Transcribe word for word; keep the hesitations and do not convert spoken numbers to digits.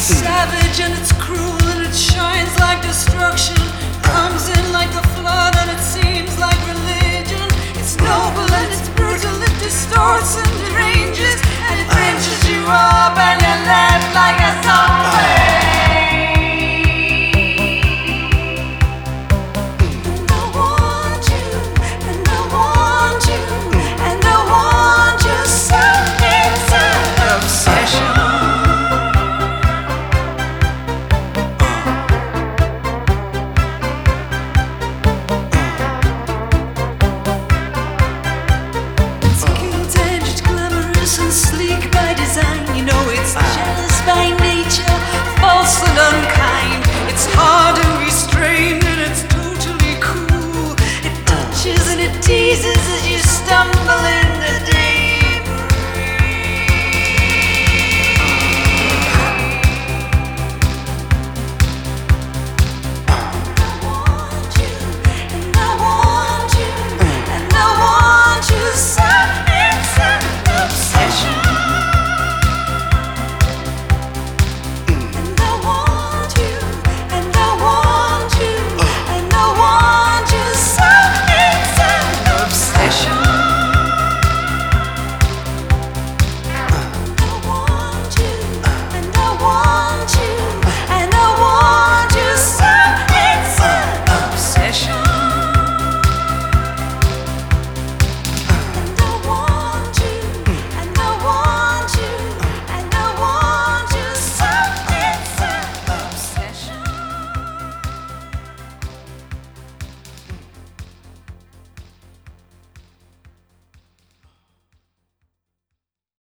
savage and it's cruel and it shines like destruction. Comes in like a flood and it seems like religion. It's noble and it's brutal, it distorts and deranges, and it pinches you up and you're left like a zombie. And I want you, and I want you, and I want you so it's an obsession. And sleek by design, you know it's jealous by nature, false and unkind. It's hard to restrain and it's totally cool. It touches and it teases as you stumble in.